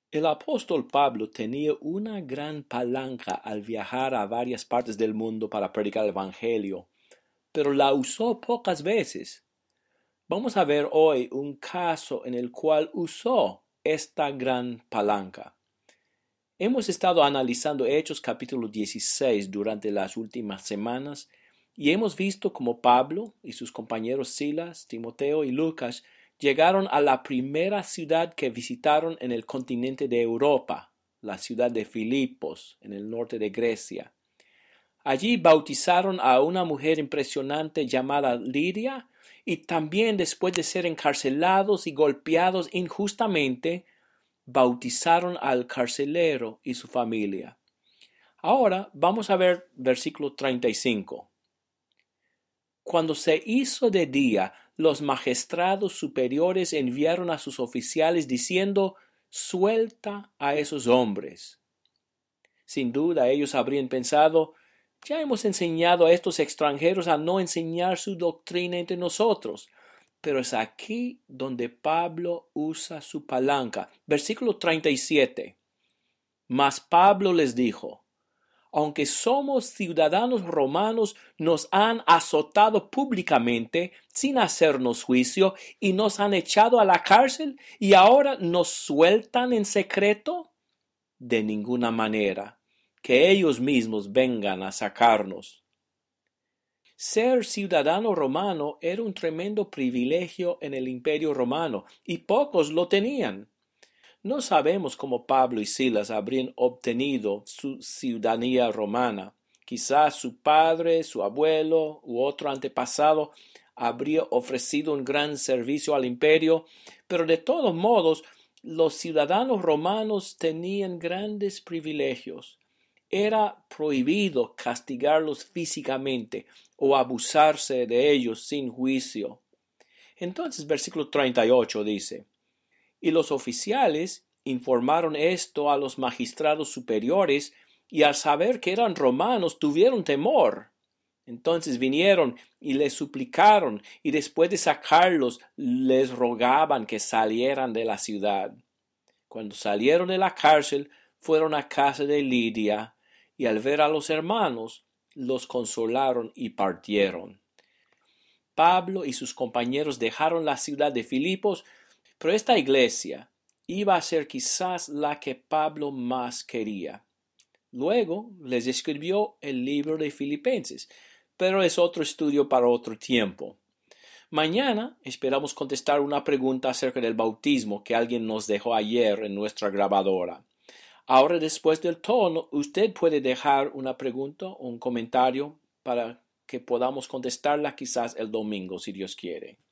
El apóstol Pablo tenía una gran palanca al viajar a varias partes del mundo para predicar el Evangelio, pero la usó pocas veces. Vamos a ver hoy un caso en el cual usó esta gran palanca. Hemos estado analizando Hechos capítulo 16 durante las últimas semanas y hemos visto cómo Pablo y sus compañeros Silas, Timoteo y Lucas llegaron a la primera ciudad que visitaron en el continente de Europa, la ciudad de Filipos, en el norte de Grecia. Allí bautizaron a una mujer impresionante llamada Lidia y también después de ser encarcelados y golpeados injustamente, bautizaron al carcelero y su familia. Ahora vamos a ver versículo 35. Cuando se hizo de día, los magistrados superiores enviaron a sus oficiales diciendo: suelta a esos hombres. Sin duda ellos habrían pensado: ya hemos enseñado a estos extranjeros a no enseñar su doctrina entre nosotros. Pero es aquí donde Pablo usa su palanca. Versículo 37. Mas Pablo les dijo: aunque somos ciudadanos romanos, nos han azotado públicamente sin hacernos juicio y nos han echado a la cárcel y ahora nos sueltan en secreto. De ninguna manera, que ellos mismos vengan a sacarnos. Ser ciudadano romano era un tremendo privilegio en el Imperio Romano y pocos lo tenían. No sabemos cómo Pablo y Silas habrían obtenido su ciudadanía romana. Quizás su padre, su abuelo u otro antepasado habría ofrecido un gran servicio al imperio, pero de todos modos los ciudadanos romanos tenían grandes privilegios. Era prohibido castigarlos físicamente o abusarse de ellos sin juicio. Entonces, versículo 38 dice: y los oficiales informaron esto a los magistrados superiores, y al saber que eran romanos tuvieron temor. Entonces vinieron y les suplicaron, y después de sacarlos les rogaban que salieran de la ciudad. Cuando salieron de la cárcel, fueron a casa de Lidia, y al ver a los hermanos, los consolaron y partieron. Pablo y sus compañeros dejaron la ciudad de Filipos, pero esta iglesia iba a ser quizás la que Pablo más quería. Luego les escribió el libro de Filipenses, pero es otro estudio para otro tiempo. Mañana esperamos contestar una pregunta acerca del bautismo que alguien nos dejó ayer en nuestra grabadora. Ahora, después del tono, usted puede dejar una pregunta o un comentario para que podamos contestarla quizás el domingo, si Dios quiere.